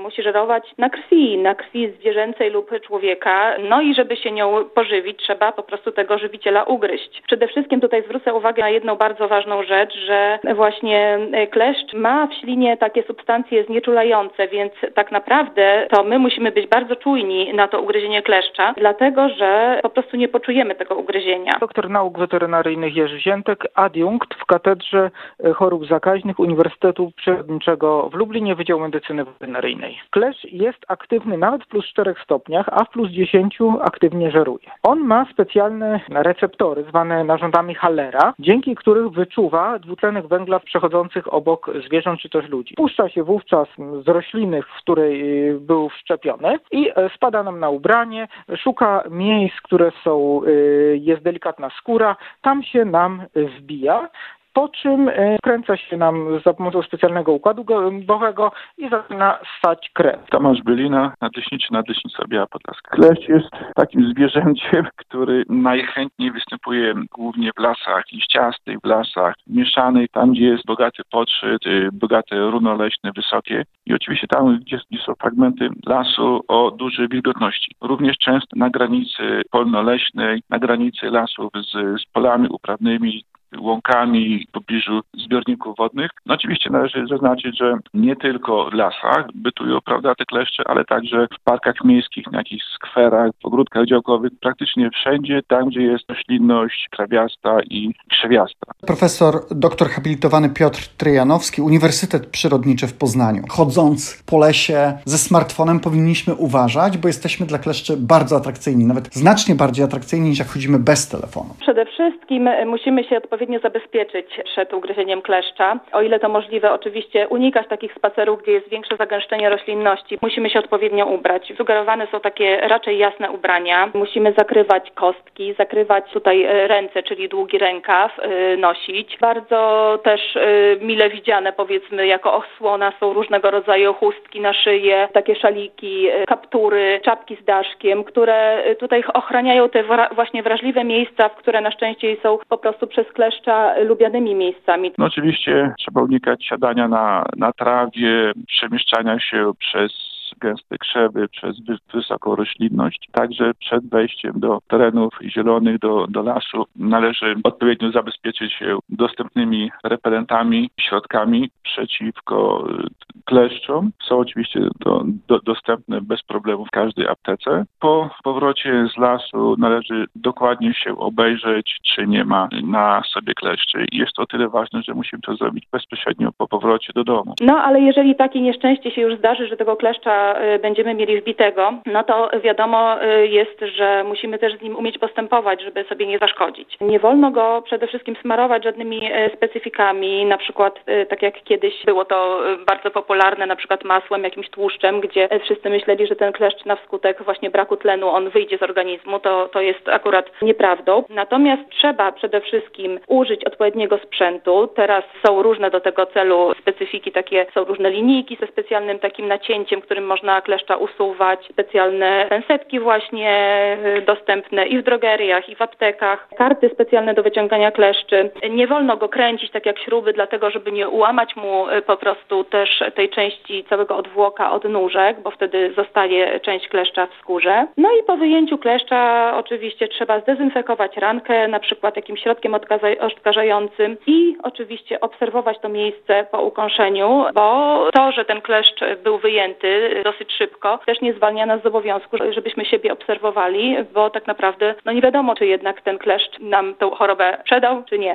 musi żerować na krwi zwierzęcej lub człowieka, no i żeby się nią pożywić, trzeba po prostu tego żywiciela ugryźć. Przede wszystkim tutaj zwrócę uwagę na jedną bardzo ważną rzecz, że właśnie kleszcz ma w ślinie takie substancje znieczulające, więc tak naprawdę to my musimy być bardzo czujni na to ugryzienie kleszcza, dlatego że po prostu nie poczujemy tego ugryzienia. Doktor nauk weterynaryjnych Jerzy Ziętek, adiunkt w Katedrze Chorób Zakaźnych Uniwersytetu Przyrodniczego w Lublinie, Wydział Medycyny Weterynaryjnej. Kleszcz jest aktywny nawet w +4 stopniach, a w +10 aktywnie żeruje. On ma specjalne receptory zwane narządami Hallera, dzięki których wyczuwa dwutlenek węgla przechodzących obok zwierząt czy też ludzi. Puszcza się wówczas z rośliny, w której był wszczepiony i spada nam na ubranie, szuka miejsc, które jest delikatna skóra, tam się nam wbija, po czym kręca się nam za pomocą specjalnego układu gębowego i zaczyna ssać krew. Tomasz Bylina, nadleśnictwo Biała Podlaska. Kleszcz jest takim zwierzęciem, który najchętniej występuje głównie w lasach liściastych, w lasach mieszanych, tam gdzie jest bogaty podszyt, bogate runo leśne, wysokie i oczywiście tam, gdzie są fragmenty lasu o dużej wilgotności. Również często na granicy polno-leśnej, na granicy lasów z polami uprawnymi, łąkami w pobliżu zbiorników wodnych. No oczywiście należy zaznaczyć, że nie tylko w lasach bytują, prawda, te kleszcze, ale także w parkach miejskich, na jakichś skwerach, w ogródkach działkowych, praktycznie wszędzie, tam gdzie jest roślinność trawiasta i krzewiasta. Profesor doktor habilitowany Piotr Tryjanowski, Uniwersytet Przyrodniczy w Poznaniu. Chodząc po lesie ze smartfonem powinniśmy uważać, bo jesteśmy dla kleszczy bardzo atrakcyjni, nawet znacznie bardziej atrakcyjni niż jak chodzimy bez telefonu. Przede wszystkim musimy się odpowiednio zabezpieczyć przed ugryzieniem kleszcza. O ile to możliwe, oczywiście unikać takich spacerów, gdzie jest większe zagęszczenie roślinności. Musimy się odpowiednio ubrać. Sugerowane są takie raczej jasne ubrania. Musimy zakrywać kostki, zakrywać tutaj ręce, czyli długi rękaw nosić. Bardzo też mile widziane, powiedzmy, jako osłona są różnego rodzaju chustki na szyję, takie szaliki, kaptury, czapki z daszkiem, które tutaj ochraniają te właśnie wrażliwe miejsca, które na szczęście są po prostu przez kleszcza lubianymi miejscami. No oczywiście trzeba unikać siadania na trawie, przemieszczania się przez gęste krzewy, przez wysoką roślinność. Także przed wejściem do terenów zielonych, do lasu należy odpowiednio zabezpieczyć się dostępnymi repelentami, środkami przeciwko kleszczom. Są oczywiście dostępne bez problemu w każdej aptece. Po powrocie z lasu należy dokładnie się obejrzeć, czy nie ma na sobie kleszczy. I jest to o tyle ważne, że musimy to zrobić bezpośrednio po powrocie do domu. No ale jeżeli takie nieszczęście się już zdarzy, że tego kleszcza będziemy mieli wbitego, no to wiadomo jest, że musimy też z nim umieć postępować, żeby sobie nie zaszkodzić. Nie wolno go przede wszystkim smarować żadnymi specyfikami, na przykład tak jak kiedyś było to bardzo popularne, na przykład masłem, jakimś tłuszczem, gdzie wszyscy myśleli, że ten kleszcz na wskutek właśnie braku tlenu on wyjdzie z organizmu, to jest akurat nieprawdą. Natomiast trzeba przede wszystkim użyć odpowiedniego sprzętu. Teraz są różne do tego celu specyfiki, takie są różne linijki ze specjalnym takim nacięciem, którym można kleszcza usuwać, specjalne pensetki właśnie dostępne i w drogeriach, i w aptekach, karty specjalne do wyciągania kleszczy. Nie wolno go kręcić tak jak śruby, dlatego żeby nie ułamać mu po prostu też tej części całego odwłoka od nóżek, bo wtedy zostaje część kleszcza w skórze. No i po wyjęciu kleszcza oczywiście trzeba zdezynfekować rankę, na przykład jakimś środkiem odkażającym i oczywiście obserwować to miejsce po ukąszeniu, bo to, że ten kleszcz był wyjęty dosyć szybko, też nie zwalnia nas z obowiązku, żebyśmy siebie obserwowali, bo tak naprawdę nie wiadomo, czy jednak ten kleszcz nam tę chorobę przedał, czy nie.